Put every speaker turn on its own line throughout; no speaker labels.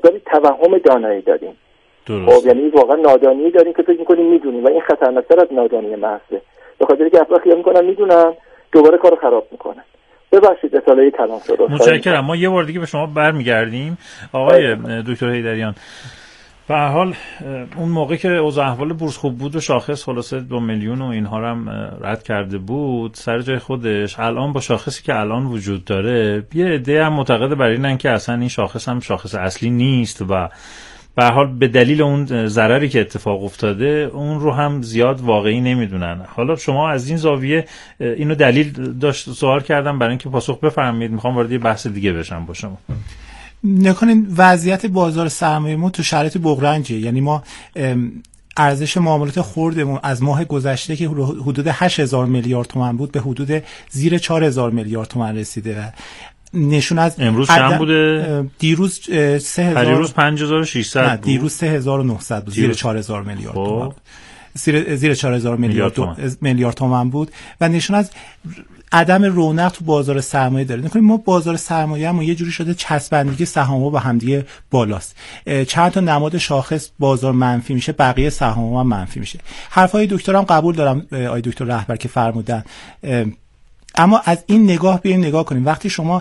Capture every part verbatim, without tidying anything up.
مقداری توهم دانایی داریم.
درست.
خب یعنی واقعا نادانی داریم که فکر می‌کنیم می‌دونیم و این خطرناک‌تر از نادانی محضه. به خاطر اینکه افراد خیال می‌کنن می‌دونن، دوباره کارو خراب می‌کنن. ببخشید اطلاعی کلام شد.
متشکرم. ما یه بار دیگه به شما برمیگردیم آقای دکتر حیدریان. به هر حال اون موقع که اوضاع احوال بورس خوب بود و شاخص خلاصه دو میلیون و اینها رو هم رد کرده بود سر جای خودش، الان با شاخصی که الان وجود داره یه عده هم معتقد بر اینن که اصلا این شاخص هم شاخص اصلی نیست و به هر حال به دلیل اون ضرری که اتفاق افتاده اون رو هم زیاد واقعی نمیدونن. حالا شما از این زاویه اینو دلیل داشت سوال کردم برای اینکه پاسخ بفرمایید، میخوام وارد یه بحث دیگه بشم با شما.
نکنین وضعیت بازار سرمایه ما تو شرایط بغرنجه، یعنی ما ارزش معاملات خردمون از ماه گذشته که حدود هشت هزار میلیارد تومان بود به حدود زیر چهار هزار میلیارد تومان رسیده و نشون از
امروز چند بوده؟
دیروز سه هزار
دیروز پنج هزار و ششصد بود.
دیروز سه هزار و نهصد بود، زیر چهار هزار میلیارد تومان. زیر زیر چهار هزار میلیارد میلیارد تومان بود و نشون از عدم رونق تو بازار سرمایه داره. نکنیم ما بازار سرمایه هم یه جوری شده چسبندگی سهام‌ها با همدیگه بالاست. چند تا نماد شاخص بازار منفی میشه، بقیه سهام‌ها هم منفی میشه. حرفای دکترم قبول دارم، آقای دکتر رهبر که فرمودن، اما از این نگاه بیایم نگاه کنیم. وقتی شما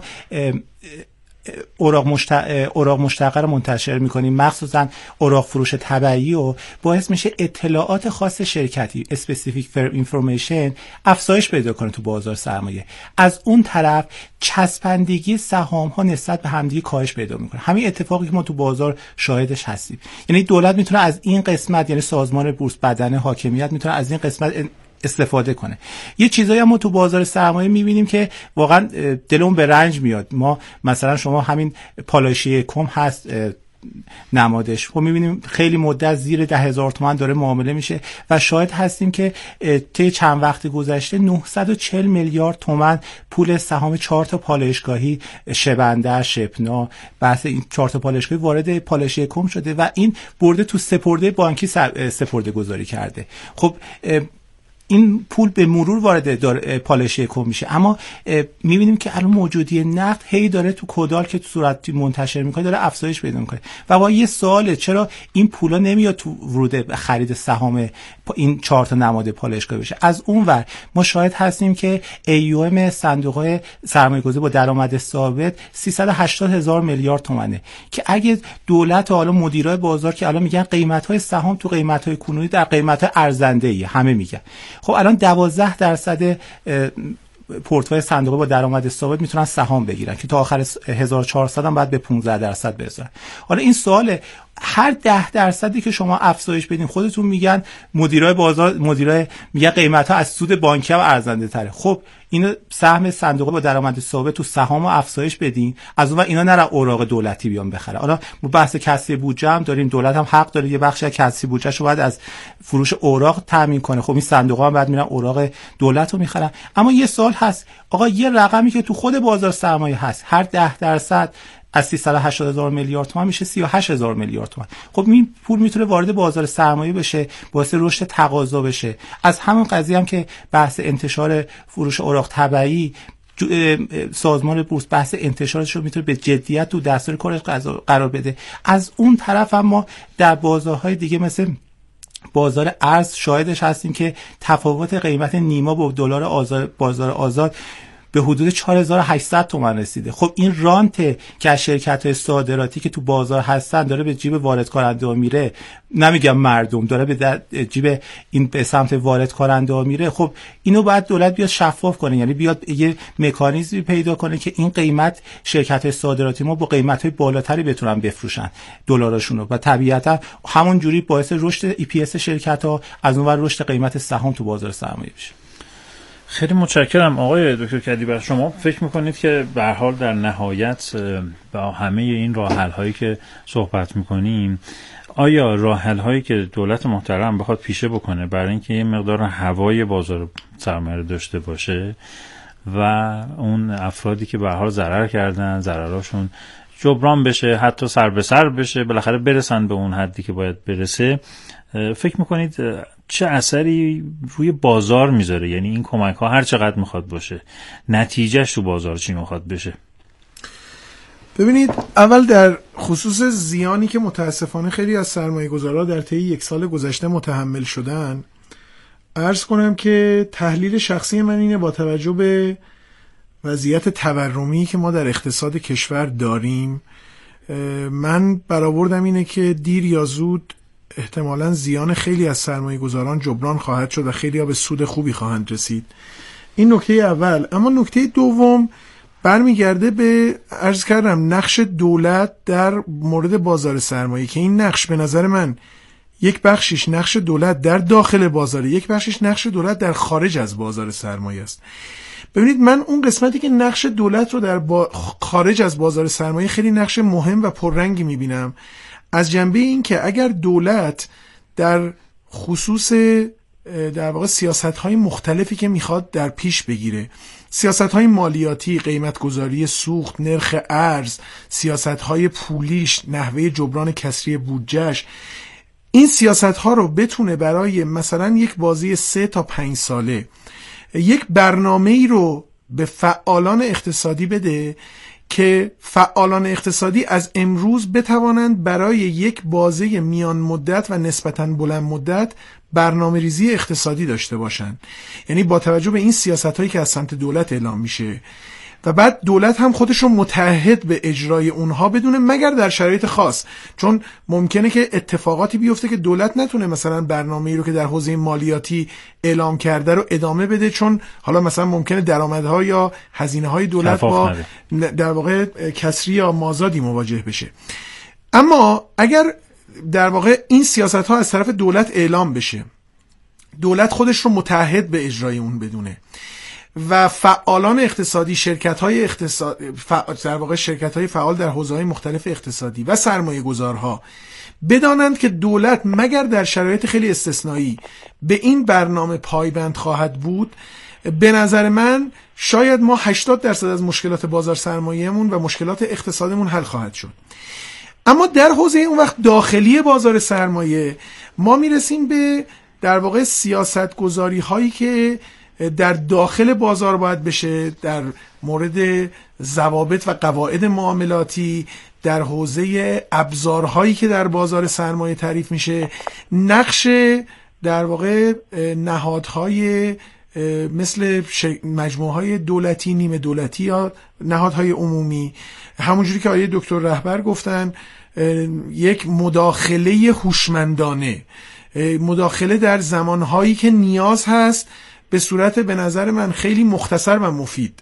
اوراق مشت... اوراق مشتقه رو منتشر می‌کنیم، مخصوصا اوراق فروش تبعی، و باعث میشه اطلاعات خاص شرکتی specific firm information افزایش پیدا کنه تو بازار سرمایه. از اون طرف چسبندگی سهام‌ها نسبت به همدیگه کاهش پیدا می‌کنه. همین اتفاقی که ما تو بازار شاهدش هستیم. یعنی دولت میتونه از این قسمت، یعنی سازمان بورس بدن حاکمیت میتونه از این قسمت استفاده کنه. یه چیزایی هم ما تو بازار سرمایه میبینیم که واقعا دلمون به رنج میاد. ما مثلا شما همین پالایشی کم هست نمادش، خب میبینیم خیلی مدت زیر ده هزار تومان داره معامله میشه و شاهد هستیم که طی چند وقت گذشته نهصد و چهل میلیارد تومان پول سهام چهار تا پالایشگاهی شبنده، شپنا، بحث این چهار تا پالایشگاهی وارد پالایشی کم شده و این برده تو سپرده بانکی سپرده گذاری کرده. خب این پول به مرور وارد پالایشی کم میشه، اما میبینیم که الان موجودی نقد هی داره تو کدال که تو صورت منتشر میکنه داره افزایش پیدا میکنه و با یه سواله چرا این پولا نمیاد تو ورود خرید سهام این چهار تا نماد پالایشگاه بشه. از اون ور ما شاهد هستیم که ای یو ام صندوق‌های سرمایه‌گذاری با درآمد ثابت سیصد و هشتاد هزار میلیارد تومانه که اگه دولت و حالا مدیرای بازار که الان میگن قیمت‌های سهام تو قیمت‌های کنونی در قیمت‌های ارزنده‌ای همه میگن، خب الان دوازده درصد پورتفوی صندوق با درآمد ثابت میتونن سهام بگیرن که تا آخر هزار و چهارصد هم بعد به پانزده درصد برسن. حالا این سواله، هر ده درصدی که شما افزایش بدین خودتون میگن مدیرای بازار مدیرای میگن قیمت‌ها از سود بانکی هم ارزنده تره. خب اینو سهم صندوق با درآمد ثابت تو سهامو افزایش بدین، از اون ور اینا نره اوراق دولتی بیان بخره. حالا ما بحث کسری بودجه هم داریم، دولت هم حق داره یه بخشی از کسری بودجهشو باید از فروش اوراق تامین کنه. خب این صندوق‌ها هم بعد میرن اوراق دولت رو میخرن. اما یه سوال هست، آقا یه رقمی که تو خود بازار سرمایه هست، هر ده درصد از سیصد و هشتاد هزار میلیارد تومان میشه سی و هشت هزار میلیارد تومان. خب این پول میتونه وارد بازار سرمایه بشه، باعث رشد تقاضا بشه. از همون قضیه هم که بحث انتشار فروش اوراق تبعی، سازمان بورس بحث انتشارش رو میتونه به جدیت تو دستور کارش قرار بده. از اون طرف هم ما در بازارهای دیگه مثل بازار ارز شاهدش هستیم که تفاوت قیمت نیما با دلار آزاد بازار آزاد به حدود چهار هزار و هشتصد تومان رسیده. خب این رانت که از شرکت‌های صادراتی که تو بازار هستن داره به جیب وارد کننده ها میره، نمیگم مردم، داره به جیب این به سمت وارد کننده ها میره. خب اینو باید دولت بیاد شفاف کنه، یعنی بیاد یه مکانیزمی پیدا کنه که این قیمت شرکت‌های صادراتی ما با قیمت‌های بالاتری بتونن بفروشن دلارشون رو و طبیعتا همون جوری باعث رشد ای پی اس شرکت‌ها، از اون ور رشد قیمت سهام تو بازار سرمایه بشه.
خیلی متشکرم آقای دکتر کدیبر. شما فکر میکنید که به هر حال در نهایت با همه این راه حل هایی که صحبت میکنیم، آیا راه حل هایی که دولت محترم بخواد پیشه بکنه برای اینکه یه مقدار هوای بازار سرمایه داشته باشه و اون افرادی که به هر حال ضرر کردن ضرراشون جبران بشه، حتی سر به سر بشه، بالاخره برسن به اون حدی که باید برسه، فکر میکنید چه اثری روی بازار میذاره؟ یعنی این کمک ها هر چقدر میخواد باشه، نتیجهش تو بازار چی میخواد بشه؟
ببینید، اول در خصوص زیانی که متاسفانه خیلی از سرمایه‌گذارها در طی یک سال گذشته متحمل شدن، عرض کنم که تحلیل شخصی من اینه با توجه به وضعیت تورمی که ما در اقتصاد کشور داریم، من برآوردم اینه که دیر یا زود احتمالاً زیان خیلی از سرمایه‌گذاران جبران خواهد شد و خیلی ها به سود خوبی خواهند رسید. این نکته اول. اما نکته دوم برمیگرده به عرض کردم نقش دولت در مورد بازار سرمایه، که این نقش به نظر من یک بخشش نقش دولت در داخل بازار، یک بخشش نقش دولت در خارج از بازار سرمایه است. ببینید من اون قسمتی که نقش دولت رو در با خارج از بازار سرمایه خیلی نقش مهم و پررنگی میبینم، از جنبه این که اگر دولت در خصوص در واقع سیاست‌های مختلفی که میخواد در پیش بگیره، سیاست‌های مالیاتی، قیمت‌گذاری سوخت، نرخ ارز، سیاست‌های پولیش، نحوه جبران کسری بودجهش، این سیاست‌ها رو بتونه برای مثلا یک بازی سه تا پنج ساله یک برنامه‌ای رو به فعالان اقتصادی بده که فعالان اقتصادی از امروز بتوانند برای یک بازه میان مدت و نسبتاً بلند مدت برنامه ریزی اقتصادی داشته باشند. یعنی با توجه به این سیاست‌هایی که از سمت دولت اعلام میشه و بعد دولت هم خودش رو متعهد به اجرای اونها بدونه، مگر در شرایط خاص، چون ممکنه که اتفاقاتی بیفته که دولت نتونه مثلا برنامه‌ای رو که در حوزه مالیاتی اعلام کرده رو ادامه بده، چون حالا مثلا ممکنه درآمدها یا هزینه‌های دولت با در واقع کسری یا مازادی مواجه بشه. اما اگر در واقع این سیاست‌ها از طرف دولت اعلام بشه، دولت خودش رو متعهد به اجرای اون بدونه و فعالان اقتصادی، شرکت‌های اقتصادی، در واقع شرکت‌های فعال در حوزه‌های مختلف اقتصادی و سرمایه‌گذارها بدانند که دولت مگر در شرایط خیلی استثنایی به این برنامه پایبند خواهد بود، به نظر من شاید ما هشتاد درصد از مشکلات بازار سرمایه‌مون و مشکلات اقتصادمون حل خواهد شد. اما در حوزه اون وقت داخلی بازار سرمایه ما میرسیم به در واقع سیاست گذاری هایی که در داخل بازار باید بشه، در مورد ضوابط و قواعد معاملاتی، در حوزه ابزارهایی که در بازار سرمایه تعریف میشه، نقش در واقع نهادهای مثل مجموعه‌های دولتی، نیمه دولتی یا نهادهای عمومی، همونجوری که آیه دکتر رهبر گفتن، یک مداخله هوشمندانه، مداخله در زمانهایی که نیاز هست به صورت به نظر من خیلی مختصر و مفید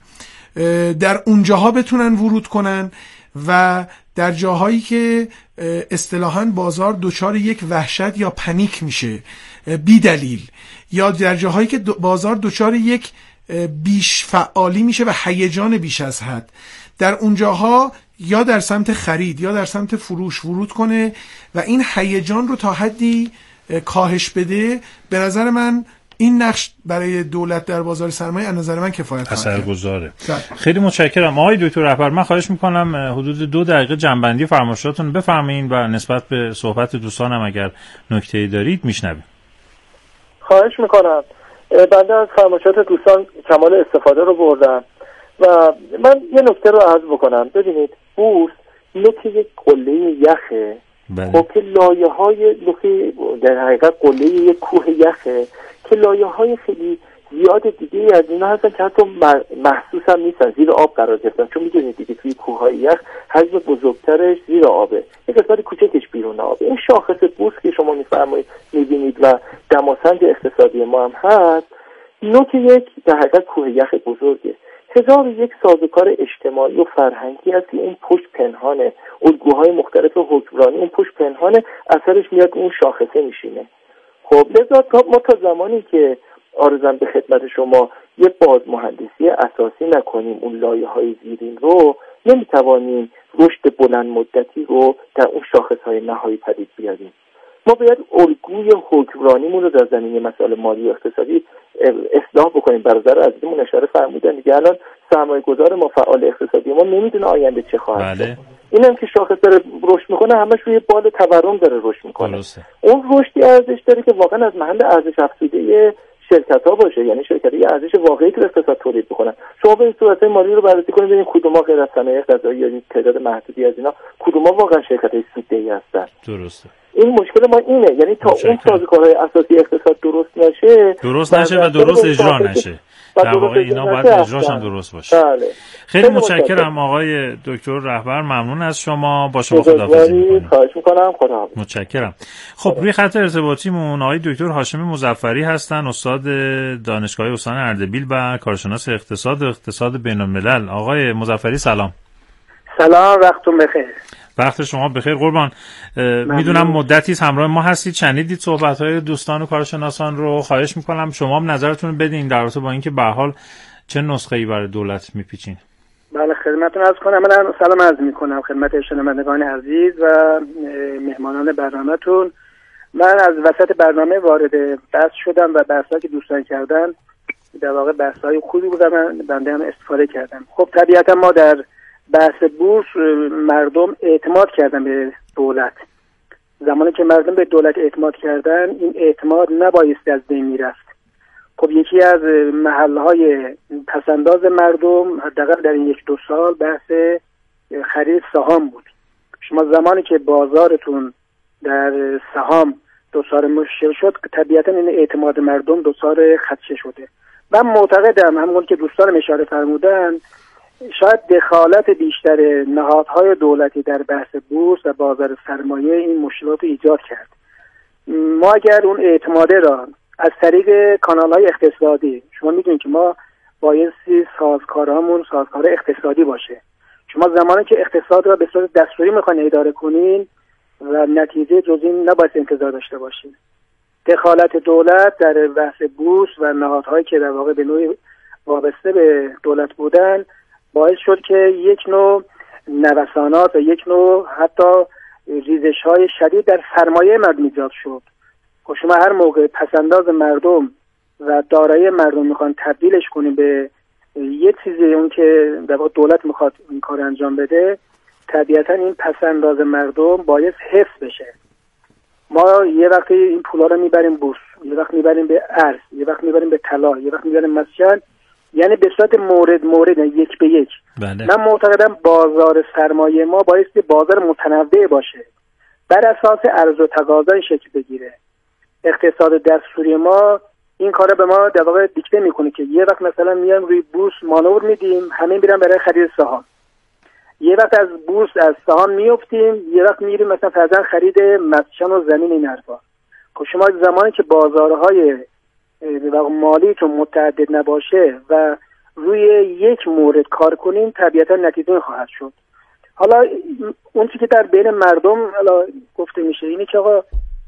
در اونجاها بتونن ورود کنن و در جاهایی که اصطلاحاً بازار دچار یک وحشت یا پنیک میشه بی دلیل، یا در جاهایی که بازار دچار یک بیش فعالی میشه و هیجان بیش از حد، در اونجاها یا در سمت خرید یا در سمت فروش ورود کنه و این هیجان رو تا حدی کاهش بده. به نظر من این نقش برای دولت در بازار سرمایه از نظر من کفایت خواهد کرد.
اثرگذاره. خیلی متشکرم آقای دکتر رهبر. من خواهش میکنم حدود دو دقیقه جنبندی فرمایشاتون بفرمایید و نسبت به صحبت دوستانم اگر نکته‌ای دارید میشنویم.
خواهش میکنم. بنده از فرمایشات دوستان کمال استفاده رو بردم و من یه نکته رو عرض بکنم. ببینید بورس نوک یک قله یخه، خب که لایه های در حقیقت قله یک کوه یخه که لایه های خیلی زیاد دیگه از اینا هستن که حتی محسوس هم نیستن، زیر آب قرار گرفتن، چون میدونید دیگه توی کوه های یخ حجم بزرگترش زیر آبه، یک قسمت کوچکش بیرون آبه. این شاخص بورس که شما میفرمایید میبینید و دماسنج اقتصادی ما هم هست، نوک یک در حقیقت کوه یخ بزرگه. هزار و یک سازوکار اجتماعی و فرهنگی هست که اون پشت پنهانه، الگوهای مختلف حکمرانی اون پشت پنهانه، اثرش میاد اون شاخصه میشینه. خب لذا ما تا زمانی که آرزوام به خدمت شما یه باز مهندسی اساسی نکنیم اون لایه های زیرین رو، نمیتوانیم رشد بلند مدتی رو در اون شاخص های نهایی پدید بیاریم. ما باید الگوی حکمرانیمون رو در زمینه مسائل مالی و اقتصادی اصلاح بکنیم. برادر عزیزمون اشاره فرمودن دیگه، الان سرمایه گذار ما، فعال اقتصادی ما نمیدونه آینده چه خواهد شد. این هم که شاخص داره رشد میکنه همش روی بال تورم داره رشد میکنه. اون رشدی ارزش داره که واقعا از محل ارزش افزوده شرکت‌ها باشه، یعنی شرکت‌های ارزش واقعی تو اقتصاد تولید بکنن. شما به این صورت‌های مالی رو بررسی کنید ببینید کدوم‌ها غیر از صنایع غذایی یا تعداد محدودی از اینا کدوم‌ها واقعا شرکت‌های سوددهی هستن.
درسته.
این مشکل ما اینه، یعنی تا اون سازوکارهای اساسی اقتصاد درست نشه
درست نشه و درست اجرا نشه. در واقع اینا باید اجراش هم درست باشه. بله. خیلی متشکرم آقای دکتر رهبر، ممنون از شما. با شما خداحافظی می‌کنم.
خواهش می‌کنم. خداحافظ.
متشکرم. خب روی خط ارتباطیمون آقای دکتر هاشمی مظفری هستن، استاد دانشگاه استان اردبیل و کارشناس اقتصاد و اقتصاد بین‌الملل. آقای مظفری سلام.
سلام، وقتتون بخیر.
وقت شما بخیر قربان. میدونم مدتی همراه ما هستید، شنیدید صحبت‌های دوستان و کارشناسان رو. خواهش میکنم شما هم نظرتون رو بدین در رابطه با اینکه به هر حال چه نسخه‌ای برای دولت میپیچین.
بله خدمتتون عرض کنم. من سلام عرض میکنم خدمت شنوندگان عزیز و مهمانان برنامه‌تون. من از وسط برنامه وارد بحث شدم و بحثایی که دوستان کردن در واقع بحث‌های خوبی بود و من بنده هم استفاده کردم. خب طبیعتا ما در بحث بورس مردم اعتماد کردن به دولت. زمانی که مردم به دولت اعتماد کردن این اعتماد نبایستی از بین میرفت. خب یکی از محلهای پسنداز مردم حداقل در این یک دو سال بحث خرید سهام بود. شما زمانی که بازارتون در سهام دوچار مشکل شد طبیعتا این اعتماد مردم دوچار خدشه شده. من معتقدم همون که دوستان اشاره فرمودن شاید دخالت بیشتر نهادهای دولتی در بحث بورس و بازار سرمایه این مشکلات ایجاد کرد. ما اگر اون اعتماده را از طریق کانال‌های اقتصادی، شما میدونید که ما بایستی سازکارامون سازکار اقتصادی باشه. شما زمانی که اقتصاد را به صورت دستوری میخواین اداره کنین و نتیجه جز این نباید انتظار داشته باشین. دخالت دولت در بحث بورس و نهادهایی که در واقع به نوعی وابسته به دولت بودن باعث شد که یک نوع نوسانات و یک نوع حتی ریزش‌های شدید در سرمایه مردم ایجاد شد. خب شما هر موقع پسنداز مردم و دارایی مردم میخوان تبدیلش کنیم به یه چیزی اون که در واقع دولت میخواد این کار انجام بده، طبیعتا این پسنداز مردم باید حفظ بشه. ما یه وقتی این پولا رو میبریم بورس، یه وقت میبریم به ارز، یه وقت میبریم به طلا، یه وقت میبریم مسکن، یعنی به صورت مورد مورد یک به یک.
بله.
من معتقدم بازار سرمایه ما بایستی بازار متنوع باشه، بر اساس عرض و تقاضا شکل بگیره. اقتصاد دستوری ما این کارا به ما در واقع دیکته میکنه که یه وقت مثلا میایم روی بورس مانور میدیم، همه میرن برای خرید سهام. یه وقت از بورس از سهام میافتیم، یه وقت میریم مثلا فرضاً خرید مسکن و زمین این حرفا. خب شما زمانی که بازارهای مالیتون متعدد نباشه و روی یک مورد کار کنین طبیعتا نتیجه خواهد شد. حالا اون چیزی که در بین مردم حالا گفته میشه اینه که آقا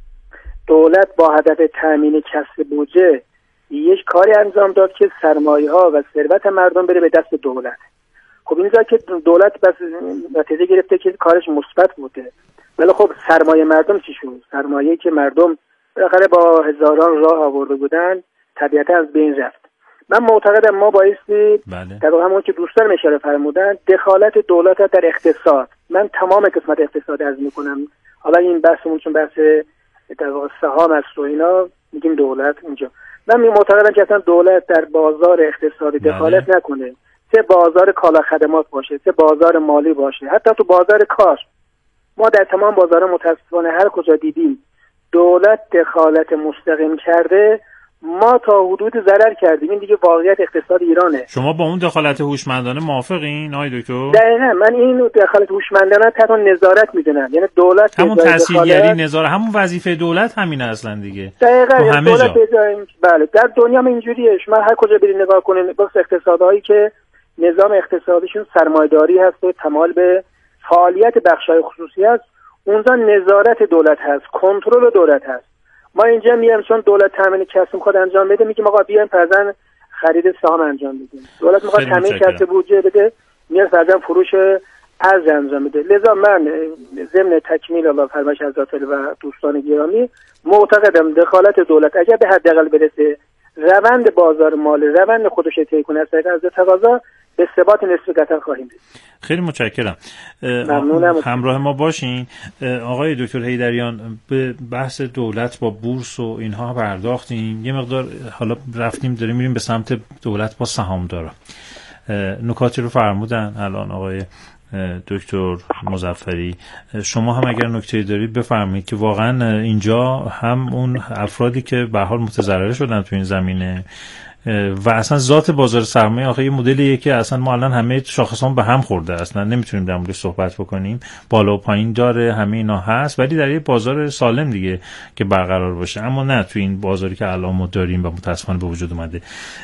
دولت با هدف تامین کسب بودجه یک کاری انجام داد که سرمایه ها و ثروت مردم بره به دست دولت. خب اینجا که دولت بس نتیجه گرفته که کارش مثبت بوده، ولی خب سرمایه مردم چی شد؟ سرمایه‌ای که مردم بالاخره با هزاران راه آورده بودن طبیعتا از بین رفت. من معتقدم ما بایستی
بله.
در واقع همون که دوستان اشاره فرمودن دخالت دولت در اقتصاد، من تمام قسمت اقتصاد عرض میکنم، حالا این بحثمون چون بحث در واقع سهام است و اینا میگیم دولت اینجا، من معتقدم که اصلا دولت در بازار اقتصادی دخالت بله. نکنه، چه بازار کالا خدمات باشه، چه بازار مالی باشه، حتی تو بازار کار. ما در تمام بازارها متاسفانه هر کجا دیدیم دولت دخالت مستقیم کرده ما تا حدود ضرر کردیم. این دیگه واقعیت اقتصاد ایرانه.
شما با اون دخالت هوشمندانه موافقین آقای دکتر؟
دقیقاً من این دخالت هوشمندانه تحت نظارت میدونم، یعنی دولت
همون تاثیرگری نظارت، همون وظیفه دولت همینه اصلا دیگه.
دقیقاً
یعنی همه
دولت بجای بله در دنیا هم اینجوریه. شما هر کجا برید نگاه کنید بخصوص اقتصادهایی که نظام اقتصادیشون سرمایه‌داری هست و تمایل به فعالیت بخش‌های خصوصی است، اونجا نظارت دولت هست، کنترل دولت هست. ما اینجا میایم چون دولت تامین کسب میخواد انجام بده میگیم آقا بیایم فرضاً خرید سهام انجام بدیم. دولت میخواد تامین کسب بودجه بده میاد فرضاً فروش ارز انجام بده. لذا من ضمن تکمیل الله فرمایش حضرت و دوستان گرامی معتقدم دخالت دولت اگر به حداقل برسه روند بازار مالی روند خودش طی کنه از طریق عرضه تقاضا، به ثبات نصف قطر خواهیم رسید.
خیلی متشکرم.
ممنونم.
همراه ما باشین. آقای دکتر حیدریان، به بحث دولت با بورس و اینها پرداختیم، یه مقدار حالا رفتیم داریم میریم به سمت دولت با سهامدارا. نکاتی رو فرمودن الان آقای دکتر مظفری، شما هم اگر نکته‌ای دارید بفرمایید که واقعا اینجا هم اون افرادی که به هر حال متضرر شدن تو این زمینه و اصلا ذات بازار سرمایه آخه یه مدلیه که اصلا ما الان همه شاخصان به هم خورده، اصلا نمیتونیم در موردش صحبت بکنیم، بالا و پایین داره، همه اینا هست، ولی در یه بازار سالم دیگه که برقرار باشه. اما نه تو این بازاری که الان ما داریم و متاسفانه به وجود اومده.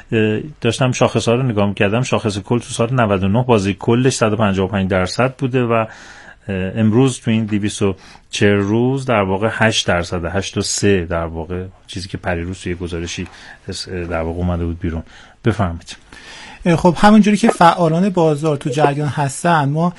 داشتم شاخص‌ها رو نگاه می‌کردم، شاخص کل تو سال نود و نه بازی کلش صد و پنجاه و پنج درصد بوده و امروز تو این دویست و چهل روز در واقع هشت درصد، هشت و سه در واقع، چیزی که پریروز توی گزارشی در واقع اومده بود بیرون. بفرمایید.
خب همونجوری که فعالان بازار تو جریان هستن، ما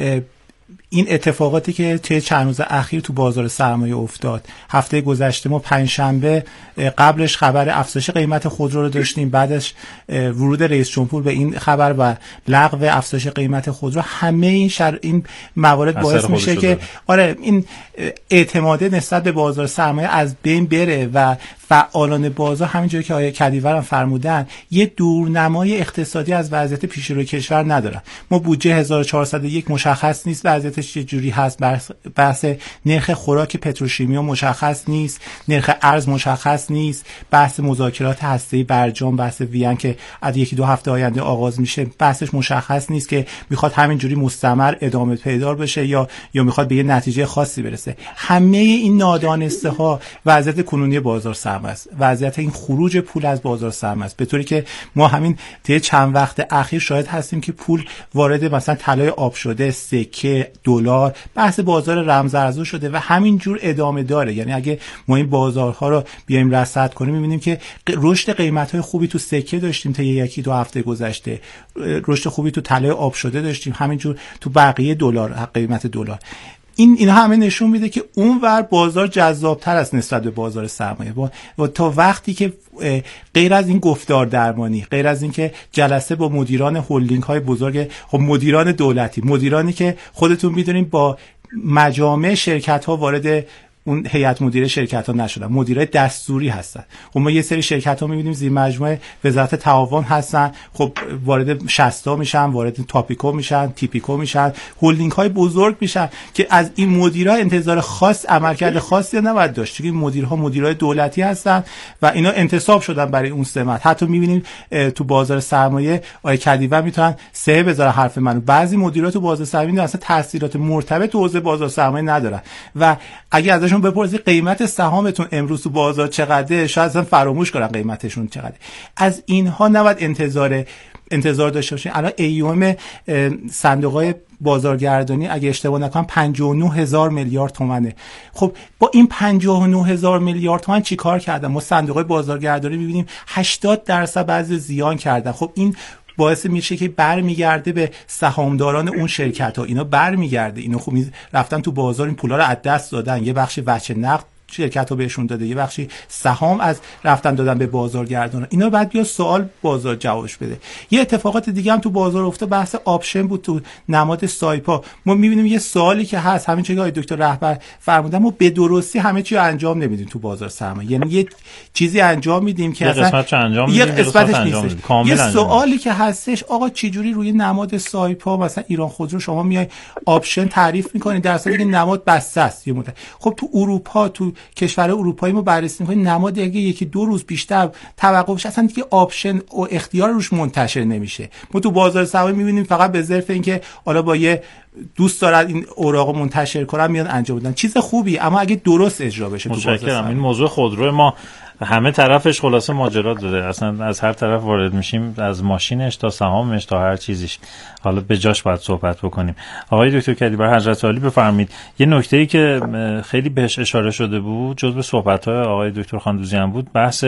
این اتفاقاتی که توی چند روز اخیر تو بازار سرمایه افتاد، هفته گذشته ما پنجشنبه قبلش خبر افزایش قیمت خودرو رو داشتیم، بعدش ورود رئیس جمهور به این خبر و لغو افزایش قیمت خودرو، همه این شر این موارد باعث میشه که آره این اعتماد نسبت به بازار سرمایه از بین بره و فعالان بازار همینجوری که آقای کدیور هم فرمودن یه دورنمای اقتصادی از وضعیت پیش روی کشور ندارن. ما بودجه هزار و چهارصد و یک مشخص نیست وضعیتش چه جوری هست، بحث نرخ خوراک پتروشیمی مشخص نیست، نرخ ارز مشخص نیست، بحث مذاکرات هسته‌ای برجام، بحث وین که از یکی دو هفته آینده آغاز میشه، بحثش مشخص نیست که میخواد همینجوری مستمر ادامه پیدا بشه یا یا میخواد به یه نتیجه خاصی برسه. همه این نادانسته ها وضعیت کنونی بازار سرمایه است، وضعیت این خروج پول از بازار سرمایه است، به طوری که ما همین طی چند وقت اخیر شاهد هستیم که پول وارد مثلا طلای آب شده، سکه، دلار، بحث بازار رمزارزها شده و همین جور ادامه داره. یعنی اگه ما این بازارها رو بیایم رصد کنیم می‌بینیم که رشد قیمت‌های خوبی تو سکه داشتیم تا یکی دو هفته گذشته، رشد خوبی تو طلای آب شده داشتیم، همین جور تو بقیه دلار، قیمت دلار. این اینا همه نشون میده که اونور بازار جذابتر است نسبت به بازار سرمایه. و تا وقتی که غیر از این گفتار درمانی، غیر از این که جلسه با مدیران هلدینگ های بزرگ، خب مدیران دولتی، مدیرانی که خودتون میدونین با مجامع شرکت ها وارد اون هیئت مدیره شرکت ها نشدن، مدیرای دستوری هستن. خب ما یه سری شرکت ها می‌بینیم زیر مجموعه وزارت تعاون هستن، خب وارد شصتا میشن، وارد تاپیکو میشن، تیپیکو میشن، هلدینگ های بزرگ میشن که از این مدیرا انتظار خاص، عملکرد خاصی نباید داشت، چون این مدیرها مدیرای دولتی هستن و اینا انتصاب شدن برای اون سمت. حتی می‌بینیم تو بازار سرمایه آقای کدیور میتونن سه بذارن حرف منو، بعضی مدیرا تو بازار سرمایه اصلا تاثیرات مرتبط تو حوزه بازار سرمایه ندارن و اگه ازشون بپرسید قیمت سهامتون امروز تو بازار چقدره، شاید اصلا فراموش کنن قیمتشون چقدره. از اینها نباید انتظار انتظار داشته باشین. الان ایوم صندوق‌های بازارگردانی اگه اشتباه نکنم پنجاه و نه هزار میلیارد تومانه. خب با این پنجاه و نه هزار میلیارد تومان چیکار کردن؟ ما صندوق‌های بازارگردانی می‌بینیم هشتاد درصد بعضی زیان کردن. خب این باعث میشه که برمیگرده به سهامداران اون شرکت ها، اینا برمیگرده، اینا خب رفتن تو بازار این پولا رو از دست دادن، یه بخشی وجه نقد شرکت ها بهشون داده، یه بخشی سهام از رفتن دادن به بازارگردان. اینا بعد بیا سوال بازار جوابش بده. یه اتفاقات دیگه هم تو بازار افتاد، بحث آپشن بود تو نماد سایپا. ما میبینیم یه سوالی که هست، همین چیزی که دکتر رهبر فرمودن، ما به درستی همه چی رو انجام نمیدیم تو بازار سرمایه. یعنی یه چیزی انجام میدیم که اصلا
قسمتش انجام میدیم،
یه قسمتش نیست.
یه
سوالی که هستش، آقا چه جوری روی نماد سایپا مثلا ایران خودرو شما میای آپشن تعریف میکنید در حالی که نماد بسته است یه مدت. خب تو اروپا، تو کشور اروپایی ما بررسی می‌کنیم، نماد اگه یکی دو روز بیشتر توقفش اصلا دیگه آپشن و اختیار روش منتشر نمیشه. ما تو بازار سرمایه می‌بینیم فقط به ظرف اینکه حالا با یه دوست دارن این اوراقو منتشر کنن میان انجام بدن، چیز خوبی، اما اگه درست اجرا بشه تو بازار سرمایه.
این موضوع خودرو ما همه طرفش خلاصه ماجرا داره، اصلا از هر طرف وارد میشیم، از ماشینش تا سهامش تا هر چیزیش. حالا به جاش باید صحبت بکنیم. آقای دکتر کدیور حضرت عالی بفرمایید. یه نکته‌ای که خیلی بهش اشاره شده بود جزو صحبت‌های آقای دکتر خاندوزیان بود، بحث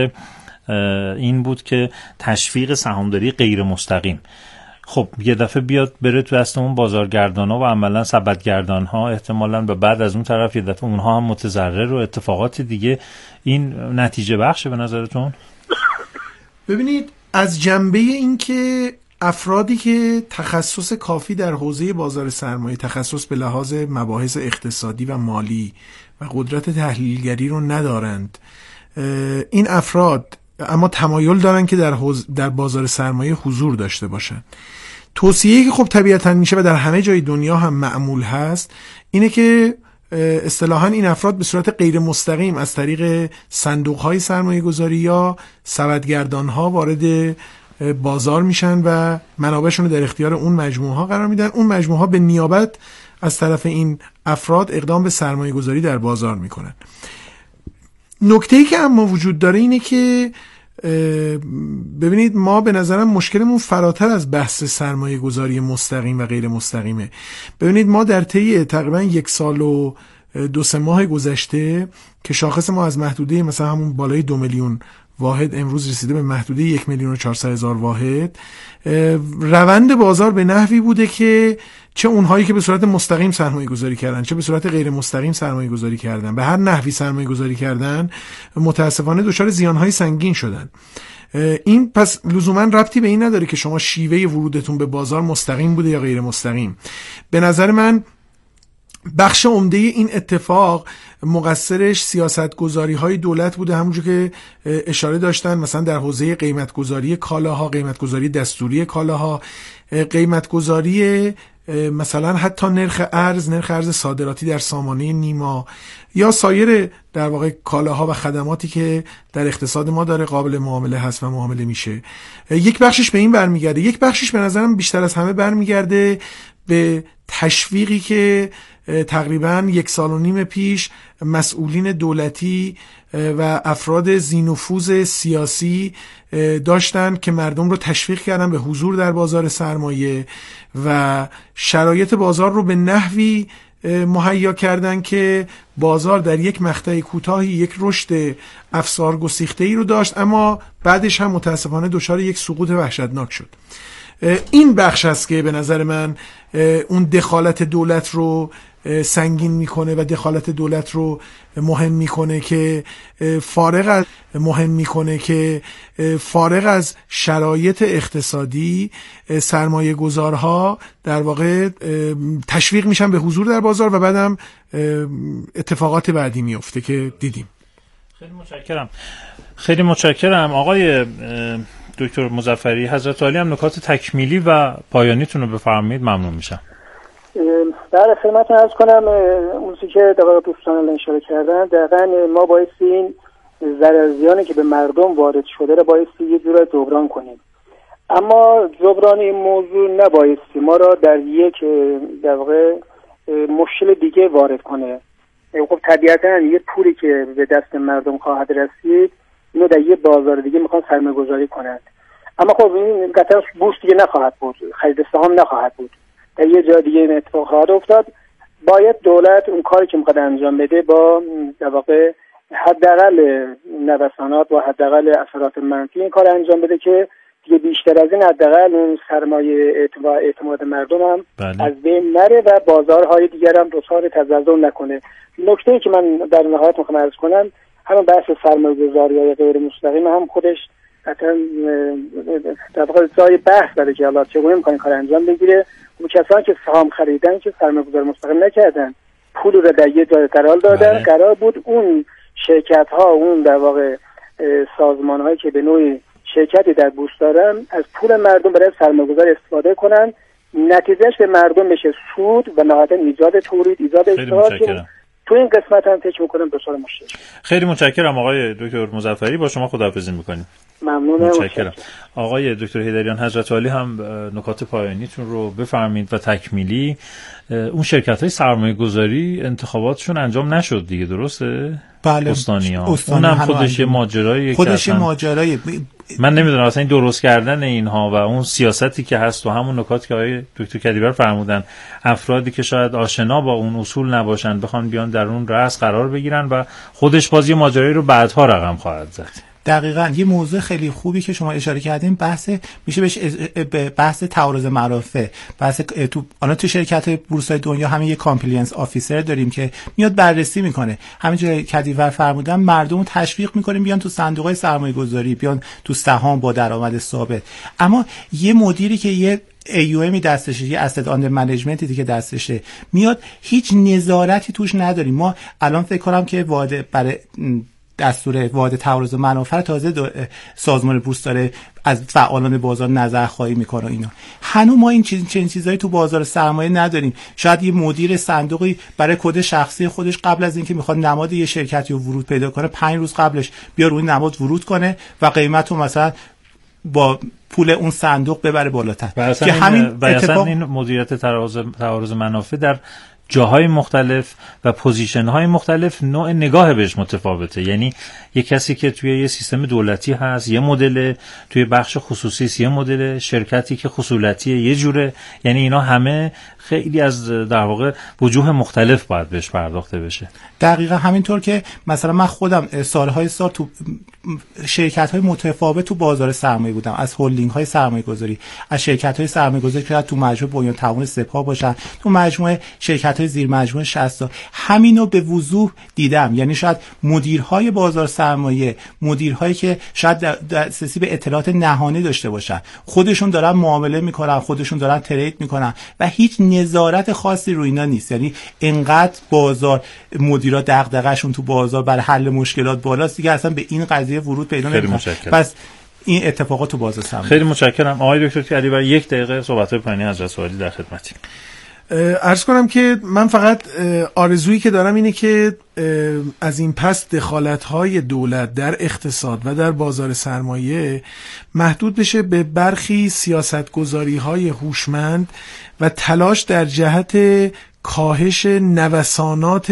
این بود که تشویق سهامداری غیر مستقیم. خب یه دفعه بیاد بره تو دست اون بازارگردانا و عملا سبدگردان‌ها احتمالاً به بعد از اون طرف یه دفعه اونها هم متضرر و اتفاقات دیگه، این نتیجه بخشه به نظرتون؟
ببینید، از جنبه این که افرادی که تخصص کافی در حوزه بازار سرمایه، تخصص به لحاظ مباحث اقتصادی و مالی و قدرت تحلیلگری رو ندارند، این افراد اما تمایل دارن که در حوز... در بازار سرمایه حضور داشته باشن. توصیه‌ای که خب طبیعتاً میشه و در همه جای دنیا هم معمول هست اینه که اصطلاحاً این افراد به صورت غیر مستقیم از طریق صندوق‌های سرمایه‌گذاری یا سبدگردان‌ها وارد بازار میشن و منابعشون رو در اختیار اون مجموعه‌ها قرار میدن. اون مجموعه‌ها به نیابت از طرف این افراد اقدام به سرمایه‌گذاری در بازار میکنن. نکته‌ای که اما وجود داره اینه که ببینید ما به نظرم مشکلمون فراتر از بحث سرمایه گذاری مستقیم و غیر مستقیمه. ببینید ما در طی تقریبا یک سال و دو سه ماه گذشته که شاخص ما از محدوده مثلا همون بالای دو میلیون واحد امروز رسیده به محدوده یک میلیون و چهارصد هزار واحد، روند بازار به نحوی بوده که چه اونهایی که به صورت مستقیم سرمایه گذاری کردن چه به صورت غیر مستقیم سرمایه گذاری کردن، به هر نحوی سرمایه گذاری کردن، متاسفانه دچار زیانهای سنگین شدن. این پس لزوما ربطی به این نداره که شما شیوه ورودتون به بازار مستقیم بوده یا غیر مستقیم. به نظر من بخش عمده این اتفاق مقصرش سیاستگذاری های دولت بوده، همونجور که اشاره داشتن مثلا در حوزه قیمتگذاری کالاها، قیمتگذاری دستوری کالاها، قیمتگذاری مثلا حتی نرخ ارز، نرخ ارز صادراتی در سامانه نیما یا سایر در واقع کالاها و خدماتی که در اقتصاد ما داره قابل معامله هست و معامله میشه. یک بخشش به این برمیگرده، یک بخشش به نظرم بیشتر از همه برمیگرده به تشویقی که تقریبا یک سال و نیم پیش مسئولین دولتی و افراد ذی‌نفوذ سیاسی داشتن که مردم رو تشویق کردن به حضور در بازار سرمایه و شرایط بازار رو به نحوی مهیا کردن که بازار در یک مقطع کوتاهی یک رشد افسار گسیخته‌ای رو داشت، اما بعدش هم متاسفانه دچار یک سقوط وحشتناک شد. این بخش است که به نظر من اون دخالت دولت رو سنگین میکنه و دخالت دولت رو مهم میکنه که فارغ از مهم میکنه که فارغ از شرایط اقتصادی سرمایه گذارها در واقع تشویق میشن به حضور در بازار و بعدم اتفاقات بعدی میفته که دیدیم.
خیلی متشکرم. خیلی متشکرم آقای دکتر مظفری. حضرت عالی هم نکات تکمیلی و پایانیتون رو بفرمایید، ممنون میشم.
در خدمتتون عرض کنم اون چیزی که در دوستان اشاره کردن، دقیقاً ما بایستی این ضرر زیانی که به مردم وارد شده رو بایستی یه جور جبران کنیم، اما جبران این موضوع نبایستی ما را در یک در واقع مشکل دیگه وارد کنه. خب طبیعتاً یه پولی که به دست مردم خواهد رسید اینو در یه بازار دیگه میخوان سرمایه گذاری کنند، اما خب این قطعا بورس دیگه نخواهد بود، خرید سهام نخواهد بود، در یه جای دیگه این اتفاق خواهد افتاد. باید دولت اون کاری که میخواد انجام بده با در واقع حداقل نوسانات و حداقل اثرات منفی این کار انجام بده که دیگه بیشتر از این حداقل اون سرمایه اعتماد, اعتماد مردم هم بله. از بین نره و بازارهای دیگر هم دچار تزلزل نکنه. نکته‌ای که من در نهایت میخوام عرض کنم همون بحث سرمایه‌گذاری غیر مستقیم هم خودش قطعا در واقع جای بحث داره که حالا چگونه می‌خواد کار انجام بگیره. و کسانی که سهام خریدن که سرمایه‌گذاری مستقیم نکردن، پول رو در یه جای قرار دادن، بله. قرار بود اون شرکت‌ها، اون در واقع سازمان‌هایی که به نوعی شرکتی در بورس دارن از پول مردم برای سرمایه‌گذاری استفاده کنن، نتیجهش به مردم بشه سود و نهایتاً ایجاد تولید، ایجاد اشتغال. تو این قسمت هم فکر می‌کنم دچار مشکل.
خیلی متشکرم آقای دکتر مظفری، با شما خداحافظی می‌کنیم.
ممنونم.
متشکرم. آقای دکتر حیدریان، حضرت عالی هم نکات پایانیتون رو بفرمایید و تکمیلی. اون شرکت‌های سرمایه‌گذاری انتخاباتشون انجام نشد دیگه، درسته؟
بله.
استانی‌ها. اونم خودش ماجرایی
خودش ماجرایی
من نمیدونم اصلا این درست کردن اینها و اون سیاستی که هست و همون نکاتی که آقای دکتر کدیور فرمودن، افرادی که شاید آشنا با اون اصول نباشن بخوان بیان در اون رأس قرار بگیرن و خودش باز یه ماجرایی رو بعدها رقم خواهد زد.
دقیقاً یه موضوع خیلی خوبی که شما اشاره کردین بحث میشه بهش بحث تعارض منافع. بحث تو الان تو شرکت‌های بورس‌های دنیا همین یه کامپلاینس آفیسر داریم که میاد بررسی میکنه. همینجوری کدیور فرمودن مردم رو تشویق میکنیم بیان تو صندوق‌های سرمایه‌گذاری، بیان تو سهام با درآمد ثابت. اما یه مدیری که یه ای یو امی دستشه، یه اسید آندر منیجمنتی که دستشه، میاد هیچ نظارتی توش نداریم. ما الان فکر کنم که واحد برای دستور واحد تعارض منافع تازه سازمان بورس داره از فعالان بازار نظرخواهی میکنه. اینا هنوز ما این چیز چنین چیزایی تو بازار سرمایه نداریم. شاید یه مدیر صندوقی برای کد شخصی خودش قبل از اینکه میخواد نماد یه شرکتی رو ورود پیدا کنه پنج روز قبلش بیا روی نماد ورود کنه و قیمت رو مثلا با پول اون صندوق ببره بالاتر.
که همین اتفاق این مدیریت تعارض تعارض منافع در جاهای مختلف و پوزیشن های مختلف نوع نگاه بهش متفاوته. یعنی یه کسی که توی یه سیستم دولتی هست یه مدل، توی بخش خصوصی یه مدل، شرکتی که خصولتیه یه جوره. یعنی اینا همه خیلی از در واقع وجوه مختلف باید بهش پرداخته بشه.
دقیقا همینطور که مثلا من خودم سالهای سال تو شرکت های متفاوت تو بازار سرمایه بودم، از هولدینگ های سرمایه گذاری، از شرکت های سرمایه گذاری که تو مجموعه بنیان تعاون سپاه باشن، تو مجموعه شرکت های زیر مجموعه شصت، همینو به وضوح دیدم. یعنی شاید مدیرهای بازار سرمایه، مدیرهایی که شاید دسترسی به اطلاعات نهانی داشته باشن، خودشون دارن معامله میکنن، خودشون دارن ترید میکنن و هیچ نظارت خاصی روی اینا نیست. یعنی انقدر بازار مدیرا دغدغه‌شون تو بازار برای حل مشکلات بالاست دیگه اصلا به این قضیه ورود پیدا نمی‌کنن. پس این اتفاقات تو بازار سرمایه.
خیلی متشکرم آقای دکتر کدی. برای یک دقیقه صحبت‌های پایانی از سوالی در خدمتیم.
عرض کنم که من فقط آرزویی که دارم اینه که از این پس دخالت‌های دولت در اقتصاد و در بازار سرمایه محدود بشه به برخی سیاست‌گذاری‌های هوشمند و تلاش در جهت کاهش نوسانات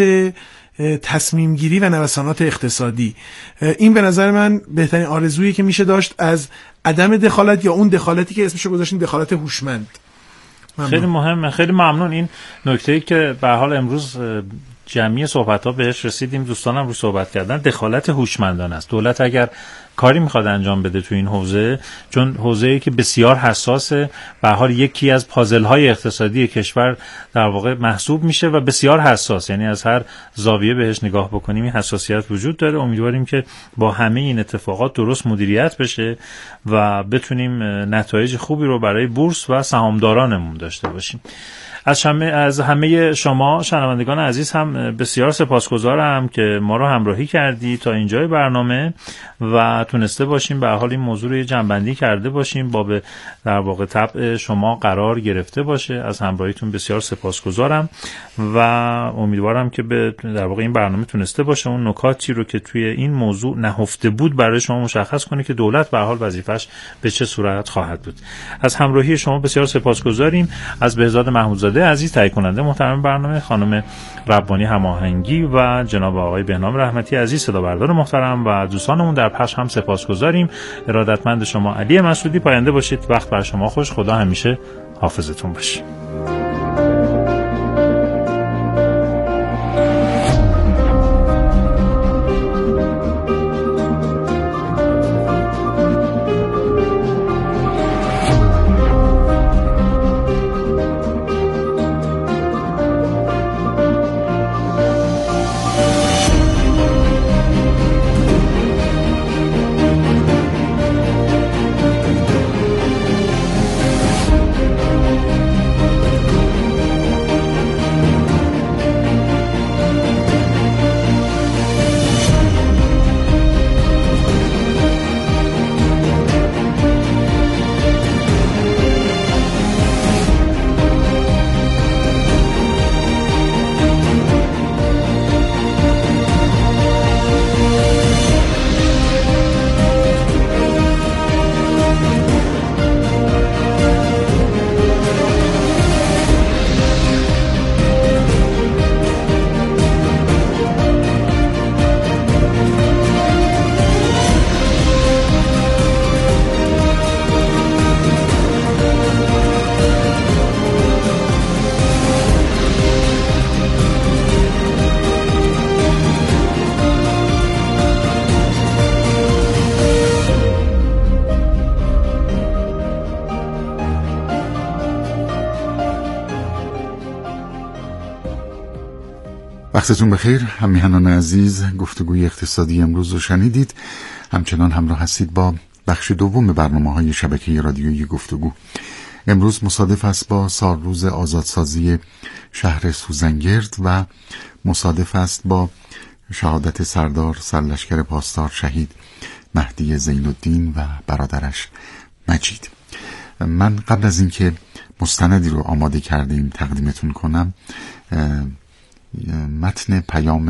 تصمیم گیری و نوسانات اقتصادی. این به نظر من بهترین آرزویی که میشه داشت از عدم دخالت یا اون دخالتی که اسمشو گذاشتیم دخالت هوشمند.
ممنون. خیلی مهمه، خیلی ممنون. این نکته‌ای که به حال امروز جمعی صحبت‌ها بهش رسیدیم، دوستانم رو صحبت کردن، دخالت هوشمندانه است. دولت اگر کاری میخواد انجام بده تو این حوزه، چون حوزه‌ای که بسیار حساسه، به حال یکی از پازل‌های اقتصادی کشور در واقع محسوب میشه و بسیار حساس، یعنی از هر زاویه بهش نگاه بکنیم این حساسیت وجود داره. امیدواریم که با همه این اتفاقات درست مدیریت بشه و بتونیم نتایج خوبی رو برای بورس و سهامدارانمون داشته باشیم. از همه از همه شما شنوندگان عزیز هم بسیار سپاسگزارم که ما رو همراهی کردی تا اینجای برنامه و تونسته باشیم به حال این موضوع رو جنبندی کرده باشیم، با به در واقع طبع شما قرار گرفته باشه. از همراهیتون بسیار سپاسگزارم و امیدوارم که به در واقع این برنامه تونسته باشه اون نکاتی رو که توی این موضوع نهفته بود برای شما مشخص کنه که دولت به حال وظیفش به چه صورت خواهد بود. از همراهی شما بسیار سپاسگزاریم. از بهزاد محمودزاده عزیز تهیه کننده محترم برنامه، خانم ربانی هماهنگی و جناب آقای بهنام رحمتی عزیز صدا بردار محترم و دوستانمون در پخش هم سپاسگزاریم. ارادتمند شما علی مسعودی. پاینده باشید. وقت بر شما خوش. خدا همیشه حافظتون باشه.
وقتتون بخیر. همیهنان عزیز، گفتگوی اقتصادی امروز رو شنیدید. همچنان همراه هستید با بخش دوم برنامه‌های شبکه رادیویی گفتگو. امروز مصادف است با سالروز آزادسازی شهر سوزنگرد و مصادف است با شهادت سردار سرلشکر پاسدار شهید مهدی زین‌الدین و برادرش مجید. من قبل از اینکه مستندی رو آماده کردیم تقدیمتون کنم، متن پیام